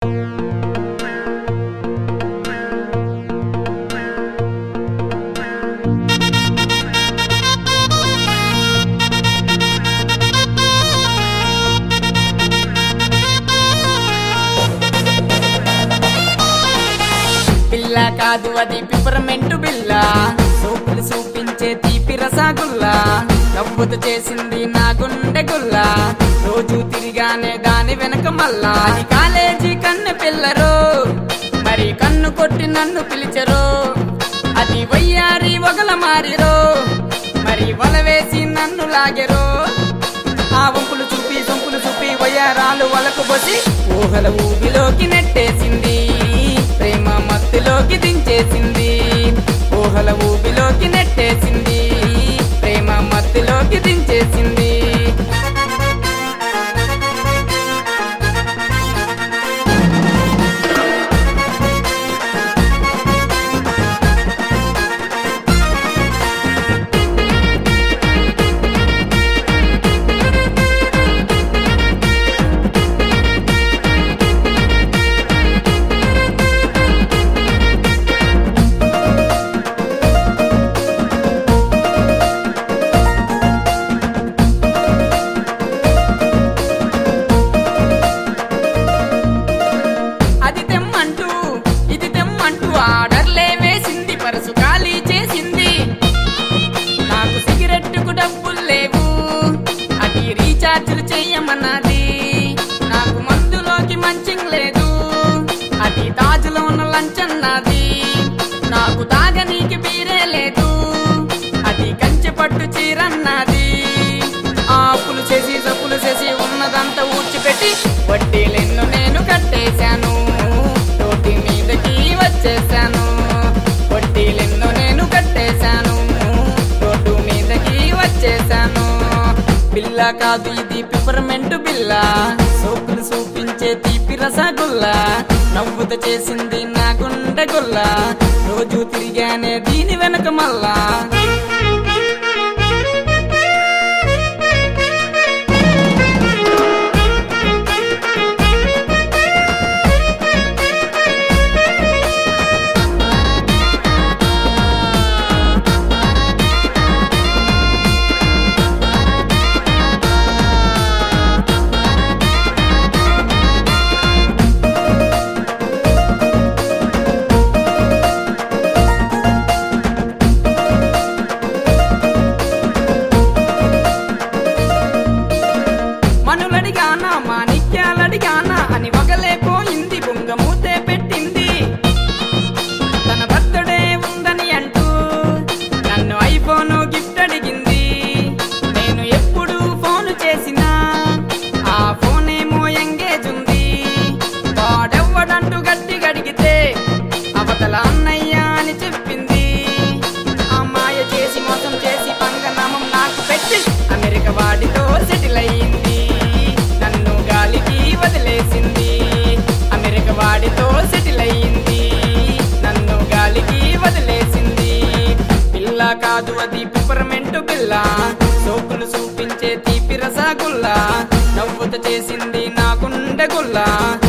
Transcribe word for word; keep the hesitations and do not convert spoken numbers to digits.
పిల్ల కాదు అది పిపరమెంటు బిల్ల, సోపులు చూపించే తీపి రసగుల్లా, నవ్వుతూ చేసింది నా గుండె గుల్ల, రోజు తిరిగానే దాని వెనక మల్లా. అది కాలేజీ కన్నె పిల్లరో, మరి కన్ను కొట్టి నన్ను పిలిచరో, అది వయ్యారి వగల మారిరో, మరి వల వేసి నన్ను లాగెరో. ఆ వంపులు చూపి సొంపులు చూపి వయ్యారాలు వలకు బొసి ఊహల ఊబిలోకి నెట్టేసింది, ప్రేమ మత్తులోకి దించేసింది. ఊహల ఊబిలోకి నెట్టేసింది, ప్రేమ మత్తులోకి దించేసింది. ఆర్డర్లే వేసింది, పరసు ఖాళీ చేసింది. నాకు సిగరెట్టుకు డబ్బులు లేవు, అది రీఛార్జులు చెయ్యమన్నది. నాకు మందులోకి మంచింగ్ లేదు, అది తాజులో ఉన్న లంచన్నది. నాకు తాగనీకి బీరే లేదు, అది కంచె పట్టు చీరన్నది. ఆ అప్పులు చేసి జప్పులు చేసి ఉన్నదంతా ఊడ్చిపెట్టి వడ్డీలెన్ను నేను కట్టేశాను, రోడ్డు మీదకి వచ్చేసాను. వడ్డీలెన్నో నేను కట్టేశాను, రోడ్డు మీదకి వచ్చేసాను. పిల్ల కాదు ఇది పిపరమెంటు బిల్ల, సోపులు చూపించే తీపి రసగుల్లా, నవ్వుతూ చేసింది నా గుండె గుల్ల, రోజు తిరిగానే దీని వెనక మల్లా. మనులడిగానా మాణిక్యాలడిగానా అని వగలేపోయింది, బొంగమూతే పెట్టింది. తన బర్త్డే ఉందని అంటూ నన్ను ఐఫోను గిఫ్ట్ అడిగింది. నేను ఎప్పుడు ఫోను చేసినా ఆ ఫోన్ ఏమో ఎంగేజ్ ఉంది. వాడెవ్వడంటూ గట్టి గడిగితే అవతల అన్నయ్య అని చెప్పింది. ఆ మాయ చేసి మోసం చేసి పంగనామం నాకు పెట్టి అమెరికా వాడితో సెటిల్ అయ్యింది, వదిలేసింది. అమెరికా వాడితో సెటిల్ అయ్యింది, నన్ను గాలికి వదిలేసింది. పిల్ల కాదు అది పిపరమెంటు బిల్ల, సోపులు చూపించే తీపి రసగుల్లా, నవ్వుతూ చేసింది నా గుండె గుల్ల,